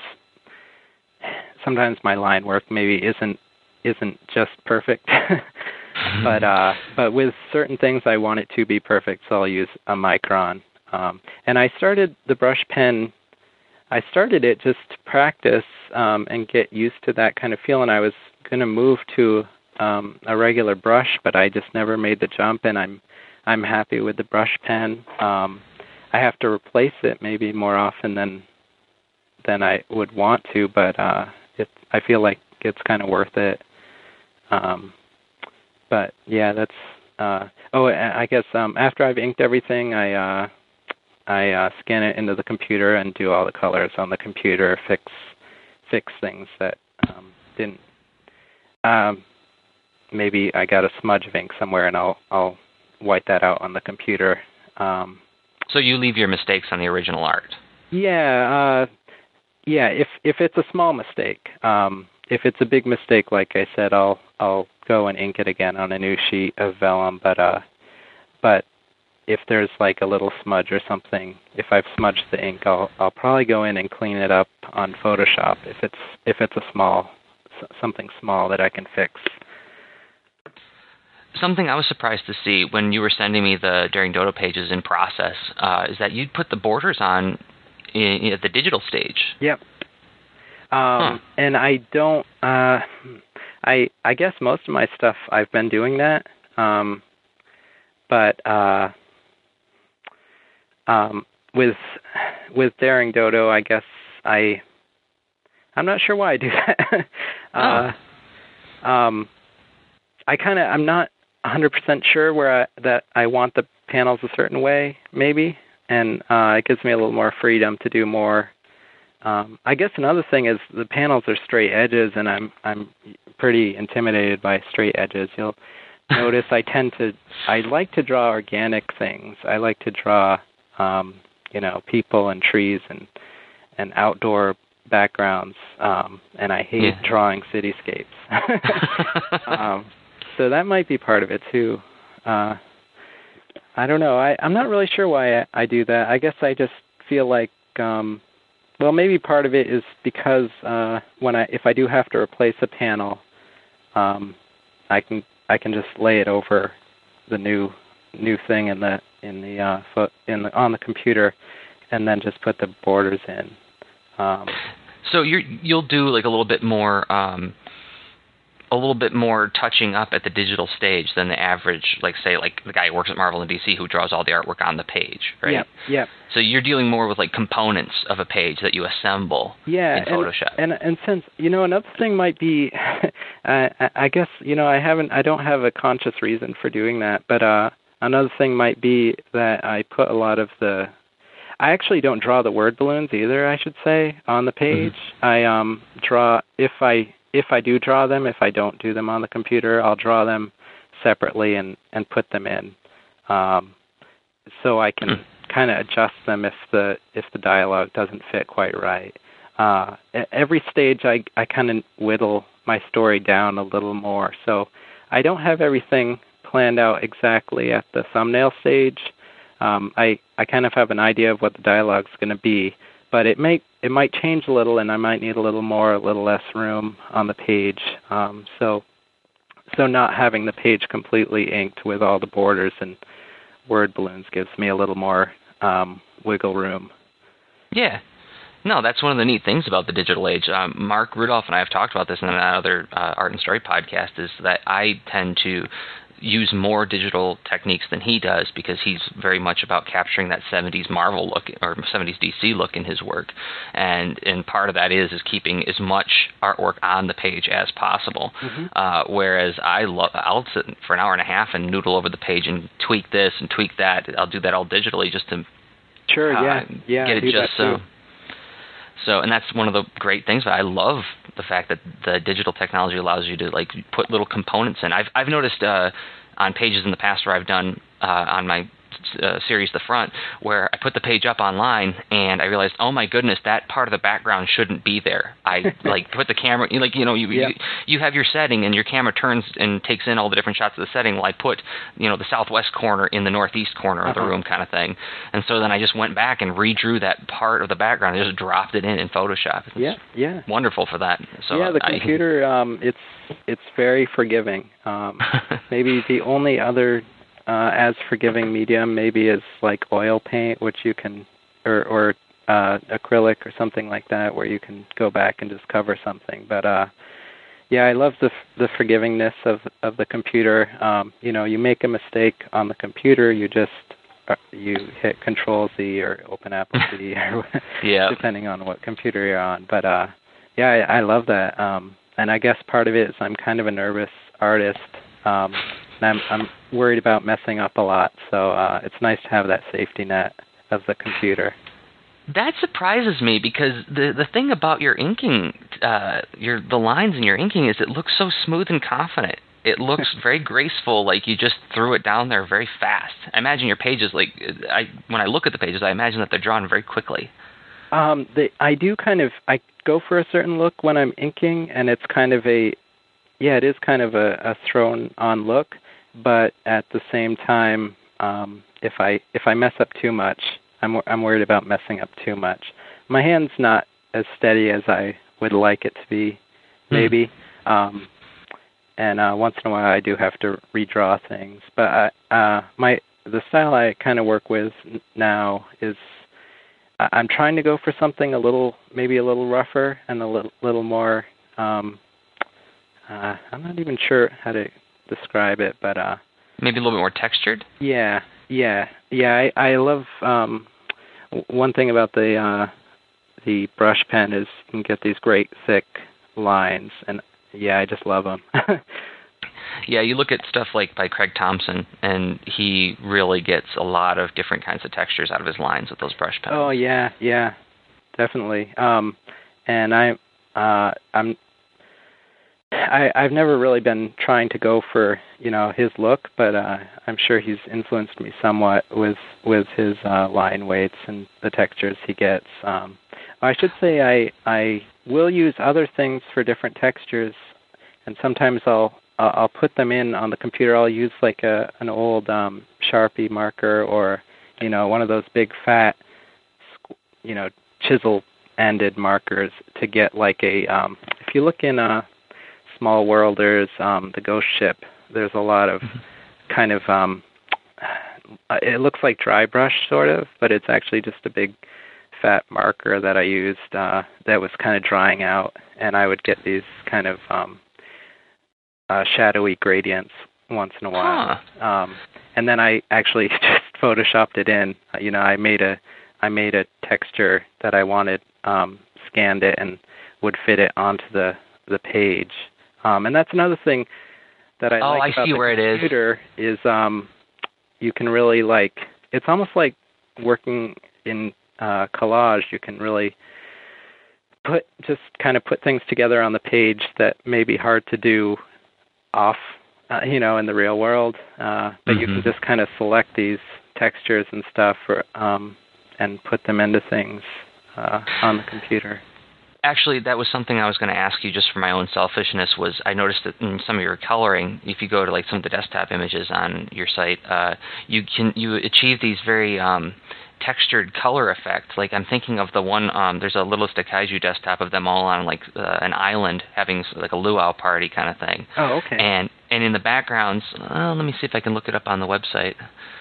my line work maybe isn't just perfect. But with certain things I want it to be perfect, so I'll use a Micron. And I started the brush pen. I started it just to practice and get used to that kind of feel. And I was going to move to a regular brush, but I just never made the jump. And I'm happy with the brush pen. I have to replace it maybe more often than I would want to, but I feel like it's kind of worth it. But yeah, that's. I guess after I've inked everything, I scan it into the computer and do all the colors on the computer. Fix things that didn't. Maybe I got a smudge of ink somewhere, and I'll white that out on the computer. So you leave your mistakes on the original art. Yeah. Yeah. If it's a small mistake. If it's a big mistake, like I said, I'll go and ink it again on a new sheet of vellum. But if there's like a little smudge or something, if I've smudged the ink, I'll probably go in and clean it up on Photoshop. If it's something small that I can fix. Something I was surprised to see when you were sending me the Daring Dodo pages in process is that you'd put the borders on at the digital stage. Yep. And I don't. I guess most of my stuff I've been doing that. But with Daring Dodo, I guess I'm not sure why I do that. I'm not 100% sure that I want the panels a certain way, maybe, and it gives me a little more freedom to do more. I guess another thing is the panels are straight edges, and I'm pretty intimidated by straight edges. You'll notice I like to draw organic things. I like to draw, people and trees and outdoor backgrounds, and I hate drawing cityscapes. So that might be part of it too. I don't know. I'm not really sure why I do that. I guess I just feel like, maybe part of it is because if I do have to replace a panel, I can just lay it over the new thing on the computer, and then just put the borders in. So you'll do like a little bit more touching up at the digital stage than the average, like the guy who works at Marvel and DC who draws all the artwork on the page, right? Yeah. So you're dealing more with like components of a page that you assemble in Photoshop. And since another thing might be, I guess I don't have a conscious reason for doing that, but another thing might be that I put a lot of I actually don't draw the word balloons either, I should say, on the page. Mm-hmm. I draw if I do draw them, if I don't do them on the computer, I'll draw them separately and put them in, so I can kind of adjust them if the dialogue doesn't fit quite right. At every stage, I kind of whittle my story down a little more, so I don't have everything planned out exactly at the thumbnail stage. I kind of have an idea of what the dialogue's going to be, but it might change a little, and I might need a little less room on the page. So not having the page completely inked with all the borders and word balloons gives me a little more wiggle room. Yeah. No, that's one of the neat things about the digital age. Mark Rudolph and I have talked about this in another Art and Story podcast, is that I tend to use more digital techniques than he does because he's very much about capturing that 70s Marvel look or 70s DC look in his work. And part of that is keeping as much artwork on the page as possible. Mm-hmm. Whereas I'll sit for an hour and a half and noodle over the page and tweak this and tweak that. I'll do that all digitally just to get it just so. So, and that's one of the great things. I love the fact that the digital technology allows you to like put little components in. I've noticed on pages in the past where I've done on my series The Front, where I put the page up online and I realized, oh my goodness, that part of the background shouldn't be there. I like put the camera, like, you know, you have your setting and your camera turns and takes in all the different shots of the setting. Well, I put, you know, the southwest corner in the northeast corner of the room kind of thing. And so then I just went back and redrew that part of the background and just dropped it in Photoshop. It's wonderful for that. So the computer, it's very forgiving. Maybe the only other as forgiving medium maybe is like oil paint, which you can, or acrylic or something like that, where you can go back and just cover something. But I love the forgivingness of the computer. You know, you make a mistake on the computer, you just you hit Control-Z or open Apple Z, or depending on what computer you're on. But I love that. And I guess part of it is I'm kind of a nervous artist. And I'm worried about messing up a lot, so it's nice to have that safety net of the computer. That surprises me, because the thing about your inking, the lines in your inking, is it looks so smooth and confident. It looks very graceful, like you just threw it down there very fast. I imagine your pages, like when I look at the pages, I imagine that they're drawn very quickly. I go for a certain look when I'm inking, and it's kind of it is kind of a thrown-on look. But at the same time, if I mess up too much, I'm worried about messing up too much. My hand's not as steady as I would like it to be, maybe. And once in a while, I do have to redraw things. But the style I kind of work with now is I'm trying to go for something maybe a little rougher and a little more. I'm not even sure how to describe it, but maybe a little bit more textured. Yeah. I love one thing about the brush pen is you can get these great thick lines, and I just love them. Yeah, you look at stuff like by Craig Thompson, and he really gets a lot of different kinds of textures out of his lines with those brush pens. Oh yeah, definitely. And I've never really been trying to go for, you know, his look, but I'm sure he's influenced me somewhat with his line weights and the textures he gets. I should say I will use other things for different textures, and sometimes I'll put them in on the computer. I'll use like an old Sharpie marker, or, you know, one of those big fat, you know, chisel-ended markers to get like a. If you look in Small Worlders, the Ghost Ship, there's a lot of kind of, it looks like dry brush sort of, but it's actually just a big fat marker that I used that was kind of drying out, and I would get these kind of shadowy gradients once in a while. And then I actually just photoshopped it in. You know, I made a texture that I wanted, scanned it, and would fit it onto the page. And that's another thing that I like about the computer is you can really, like, it's almost like working in collage. You can really put things together on the page that may be hard to do off, you know, in the real world. But you can just kind of select these textures and stuff and put them into things on the computer. Actually, that was something I was going to ask you, just for my own selfishness, was I noticed that in some of your coloring, if you go to like some of the desktop images on your site, you achieve these very textured color effects. Like, I'm thinking of the one, there's a Littlest of Kaiju desktop of them all on like an island having like a luau party kind of thing. Oh, okay. And in the backgrounds, let me see if I can look it up on the website.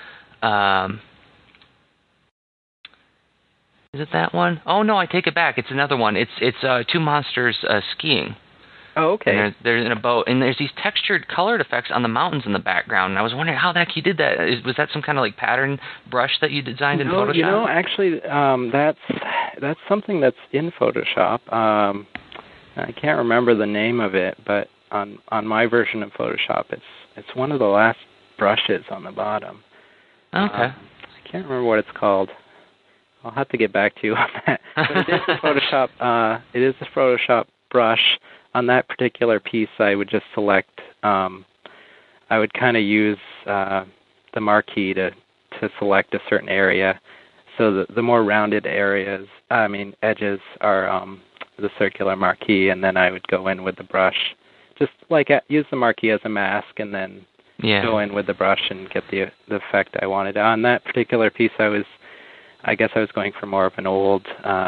Is it that one? Oh no, I take it back. It's another one. It's two monsters skiing. Oh, okay. And they're in a boat, and there's these textured, colored effects on the mountains in the background. And I was wondering how the heck you did that. Was that some kind of like pattern brush that you designed in Photoshop? You know, actually, that's something that's in Photoshop. I can't remember the name of it, but on my version of Photoshop, it's one of the last brushes on the bottom. Okay. I can't remember what it's called. I'll have to get back to you on that. But it is a Photoshop. It is a Photoshop brush. On that particular piece, I would just select. I would kind of use the marquee to select a certain area. So the more rounded areas, edges are the circular marquee, and then I would go in with the brush. Just like use the marquee as a mask, and then go in with the brush and get the effect I wanted. On that particular piece, I guess I was going for more of an old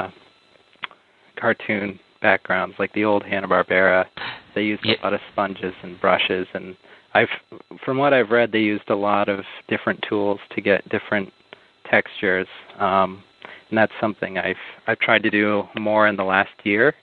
cartoon backgrounds, like the old Hanna-Barbera. They used a lot of sponges and brushes, and from what I've read, they used a lot of different tools to get different textures, and that's something I've tried to do more in the last year.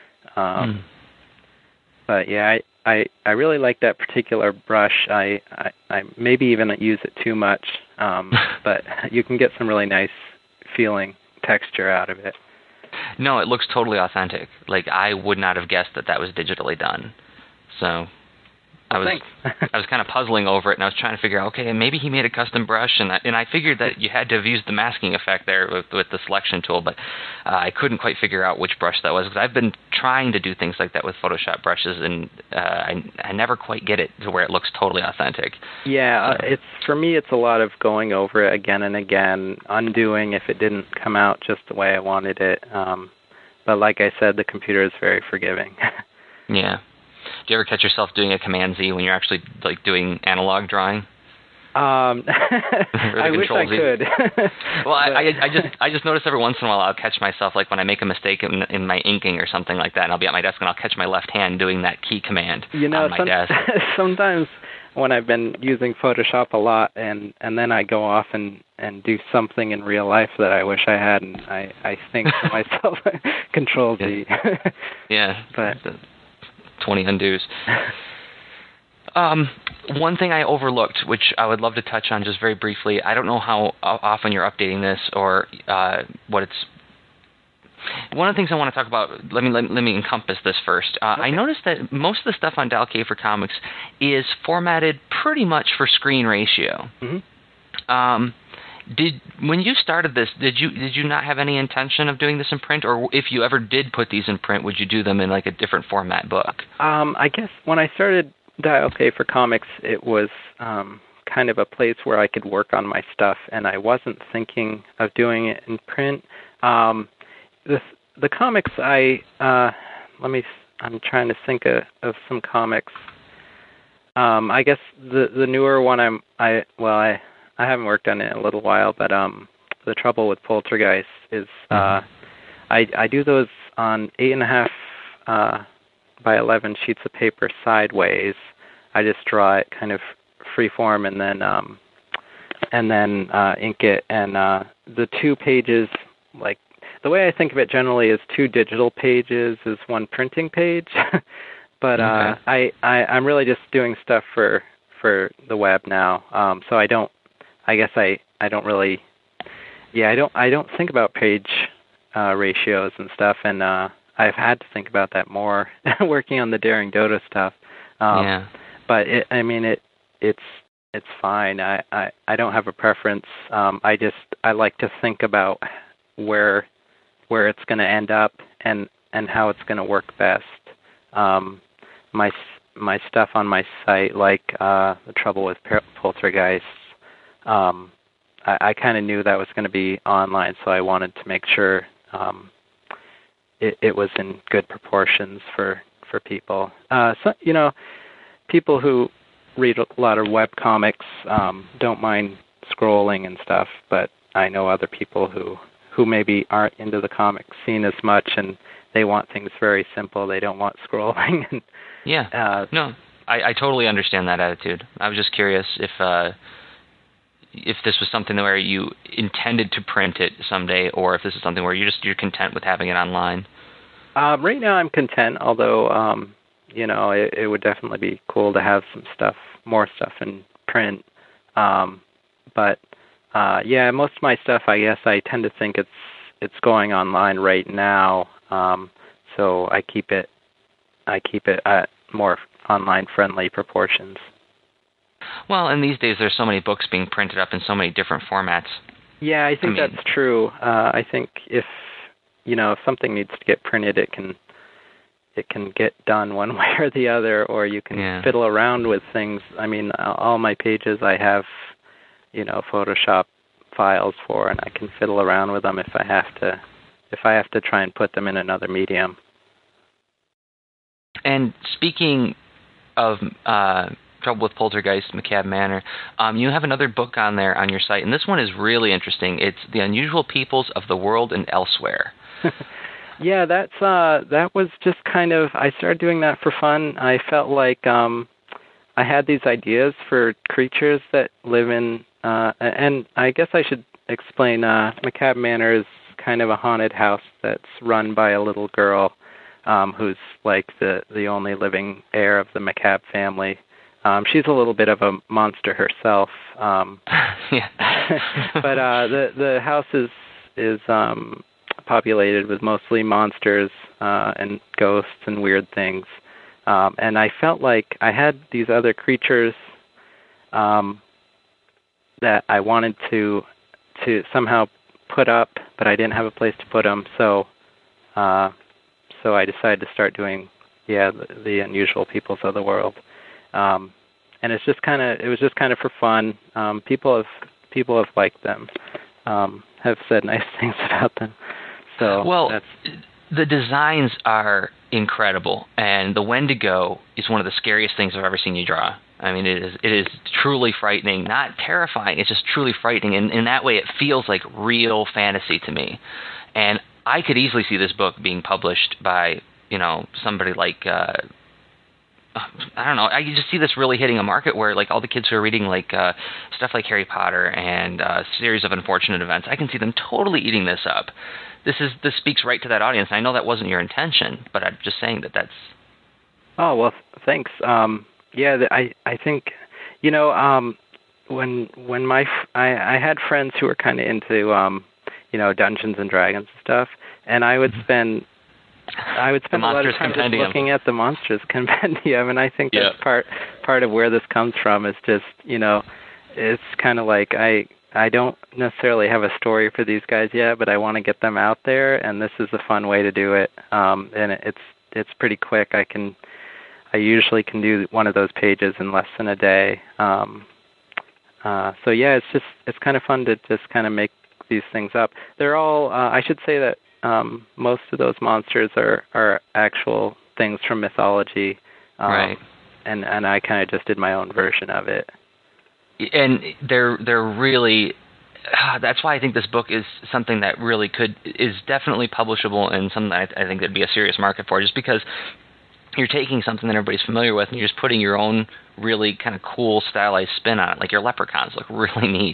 But yeah, I really like that particular brush. I maybe even use it too much, but you can get some really nice feeling texture out of it. No, it looks totally authentic. Like, I would not have guessed that was digitally done. So I was kind of puzzling over it, and I was trying to figure out, okay, maybe he made a custom brush, and I figured that you had to have used the masking effect there with the selection tool, but I couldn't quite figure out which brush that was, because I've been trying to do things like that with Photoshop brushes, and I never quite get it to where it looks totally authentic. Yeah, for me, it's a lot of going over it again and again, undoing if it didn't come out just the way I wanted it. But like I said, the computer is very forgiving. Yeah. Do you ever catch yourself doing a Command-Z when you're actually like doing analog drawing? I wish I could. Well, I just notice every once in a while I'll catch myself, like when I make a mistake in my inking or something like that, and I'll be at my desk and I'll catch my left hand doing that key command on my desk. Sometimes when I've been using Photoshop a lot, and then I go off and do something in real life that I wish I had, and I think to myself, Control-Z. Yeah. But 20 undos. One thing I overlooked, which I would love to touch on just very briefly, I don't know how often you're updating this or what it's... One of the things I want to talk about, let me encompass this first. Okay. I noticed that most of the stuff on Dial K for Comics is formatted pretty much for screen ratio. Mm-hmm. When you started this, did you not have any intention of doing this in print, or if you ever did put these in print, would you do them in like a different format book? I guess when I started Dial K for Comics, it was kind of a place where I could work on my stuff, and I wasn't thinking of doing it in print. The comics I'm trying to think of some comics. I guess the newer one I haven't worked on it in a little while, but the trouble with Poltergeist is I do those on 8.5 by 11 sheets of paper sideways. I just draw it kind of freeform and then ink it. And the 2 pages, like the way I think of it generally is 2 digital pages is 1 printing page. But okay. I'm really just doing stuff for the web now. So I don't think about page ratios and stuff, and I've had to think about that more working on the Daring Dodo stuff. But it's fine. I don't have a preference. I like to think about where it's going to end up and how it's going to work best. My stuff on my site, like the trouble with Poltergeist, I kind of knew that was going to be online, so I wanted to make sure it was in good proportions for people. So people who read a lot of web comics don't mind scrolling and stuff, but I know other people who maybe aren't into the comic scene as much, and they want things very simple. They don't want scrolling. No, I totally understand that attitude. I was just curious if this was something where you intended to print it someday, or if this is something where you're content with having it online. Right now I'm content, although it would definitely be cool to have more stuff in print. But most of my stuff, I guess I tend to think it's going online right now. So I keep it at more online friendly proportions. Well, and these days there's so many books being printed up in so many different formats. Yeah, I think that's true. I think if something needs to get printed, it can get done one way or the other, or you can fiddle around with things. I mean, all my pages I have, Photoshop files for, and I can fiddle around with them if I have to try and put them in another medium. And speaking of Trouble with Poltergeist, Macabre Manor, you have another book on there on your site, and this one is really interesting. It's The Unusual Peoples of the World and Elsewhere. Yeah, that was just kind of, I started doing that for fun. I felt like I had these ideas for creatures that live in, and I guess I should explain, Macabre Manor is kind of a haunted house that's run by a little girl who's like the only living heir of the Macabre family. She's a little bit of a monster herself. Yeah. But the house is populated with mostly monsters and ghosts and weird things. And I felt like I had these other creatures that I wanted to somehow put up, but I didn't have a place to put them. So I decided to start doing the Unusual Peoples of the World. And it was just kind of for fun. People have liked them, have said nice things about them. So the designs are incredible, and the Wendigo is one of the scariest things I've ever seen you draw. I mean, it is truly frightening, not terrifying. It's just truly frightening, and in that way, it feels like real fantasy to me. And I could easily see this book being published by somebody like. I don't know. I just see this really hitting a market where, like, all the kids who are reading, like, stuff like Harry Potter and a series of unfortunate events, I can see them totally eating this up. This speaks right to that audience. I know that wasn't your intention, but I'm just saying that's. Oh well, thanks. I think, when I had friends who were kind of into Dungeons and Dragons and stuff, and I would spend a lot of time just looking at the Monsters Compendium, and I think that's part of where this comes from. Is just it's kind of like I don't necessarily have a story for these guys yet, but I want to get them out there, and this is a fun way to do it. And it's pretty quick. I usually can do one of those pages in less than a day. It's kind of fun to just kind of make these things up. They're all. I should say that. Most of those monsters are actual things from mythology, right? And I kind of just did my own version of it. And they're really. That's why I think this book is something that really is definitely publishable and something that I think there'd be a serious market for. Just because you're taking something that everybody's familiar with and you're just putting your own really kind of cool stylized spin on it. Like your leprechauns look really neat,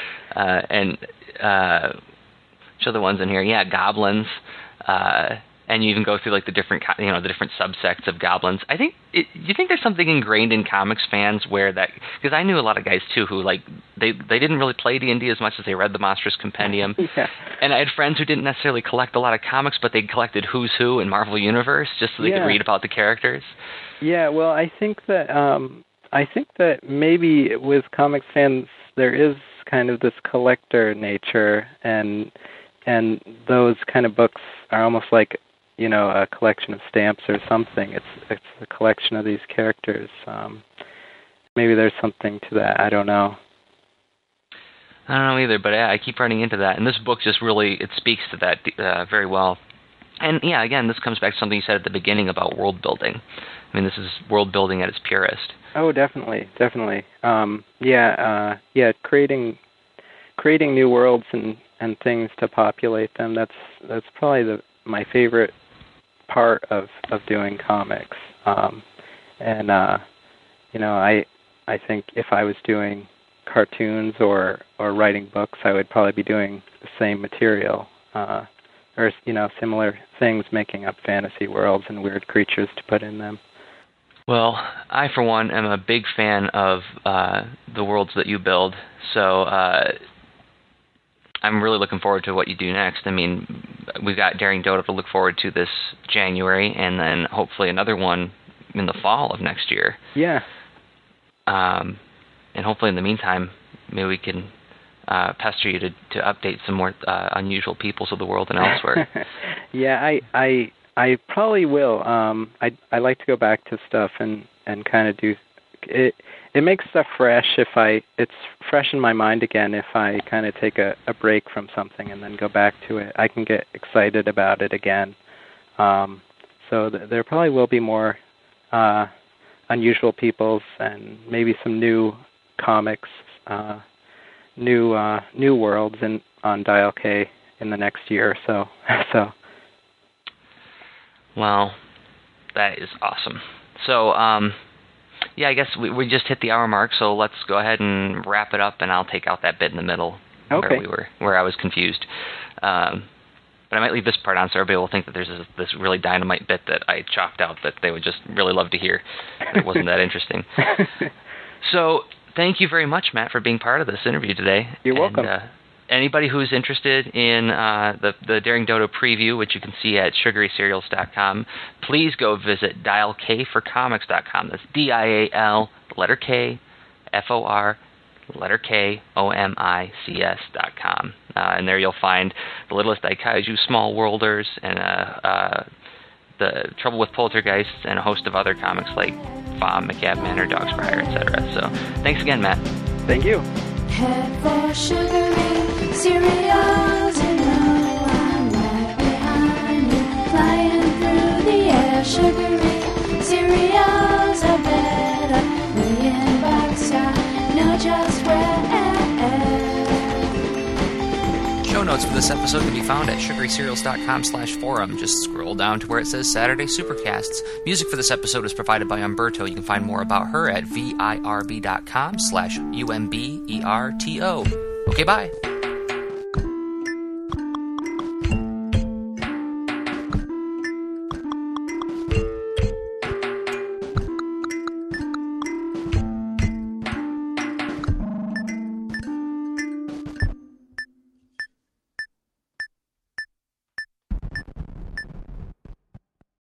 show the ones in here. Yeah, goblins, and you even go through like the different subsects of goblins. I think. You think there's something ingrained in comics fans where that, because I knew a lot of guys too who like they didn't really play D&D as much as they read the Monsters Compendium, and I had friends who didn't necessarily collect a lot of comics, but they collected Who's Who in Marvel Universe just so they could read about the characters. Yeah, well, I think that maybe with comics fans there is kind of this collector nature, and those kind of books are almost like a collection of stamps or something. It's a collection of these characters. Maybe there's something to that. I don't know. I don't know either, but I keep running into that, and this book just really speaks to that very well. And yeah, again, this comes back to something you said at the beginning about world building. I mean, this is world building at its purest. Oh, definitely. Creating new worlds and things to populate them. That's probably my favorite part of doing comics. I think if I was doing cartoons or writing books, I would probably be doing the same material, or similar things, making up fantasy worlds and weird creatures to put in them. Well, I, for one, am a big fan of the worlds that you build, so I'm really looking forward to what you do next. I mean, we've got Daring Dodo to look forward to this January, and then hopefully another one in the fall of next year. Yeah. And hopefully in the meantime, maybe we can pester you to update some more unusual peoples of the world and elsewhere. Yeah, I probably will. I like to go back to stuff and kind of do it. It makes stuff fresh it's fresh in my mind again if I kind of take a break from something and then go back to it. I can get excited about it again. So there probably will be more unusual peoples and maybe some new comics, new worlds on Dial K in the next year or so. Well, that is awesome. So, yeah, I guess we just hit the hour mark, so let's go ahead and wrap it up, and I'll take out that bit in the middle where I was confused. But I might leave this part on so everybody will think that there's this really dynamite bit that I chopped out that they would just really love to hear. It wasn't that interesting. So, thank you very much, Matt, for being part of this interview today. You're welcome. Anybody who's interested in the Daring Dodo preview, which you can see at sugarycereals.com, please go visit dialkforcomics.com. That's DIAL, letter K, FOR, letter K, OMICS.com. And there you'll find The Littlest Daikaiju, Small Worlders, and The Trouble with Poltergeists, and a host of other comics like Bomb, McCab Manor, Dogs for Hire, etc. So thanks again, Matt. Thank you. Head for sugary cereals, you know I'm right behind you, flying through the air. Sugary cereals are better, $1,000,000 I know just where. Show notes for this episode can be found at sugarycereals.com/forum. Just scroll down to where it says Saturday Supercasts. Music for this episode is provided by Umberto. You can find more about her at virb.com/UMBERTO. Okay, bye.